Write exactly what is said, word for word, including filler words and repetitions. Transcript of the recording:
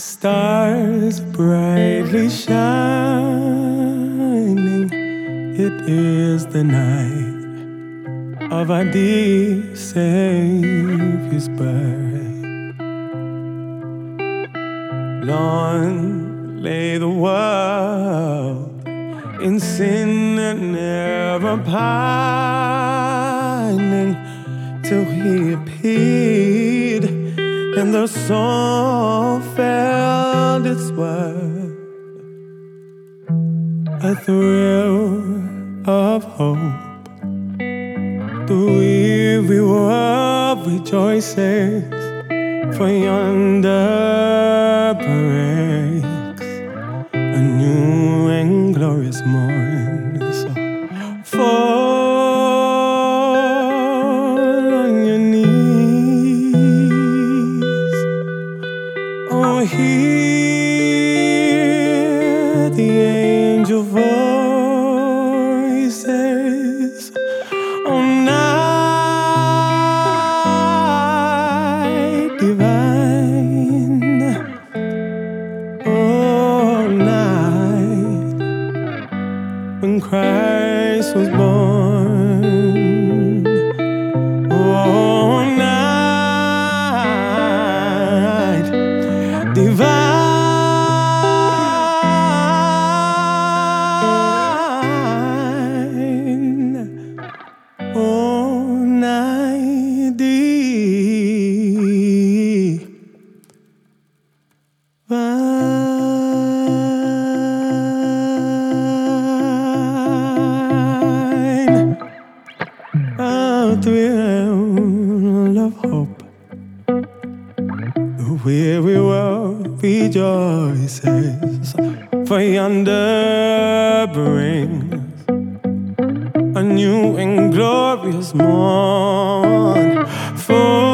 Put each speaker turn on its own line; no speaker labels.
stars brightly shining. It is the night of our dear Savior's birth. Long lay the world in sin and never pining, till he appeared and the soul felt its worth. A thrill of hope, the weary world rejoices, for yonder breaks a new and glorious morn. So fall on your knees, oh, hear the angel voices, oh, night divine, oh, night when Christ was born, oh, night divine. Oh, night divine. A thrill of hope, the weary world rejoices, for yonder brings a new and glorious morn. For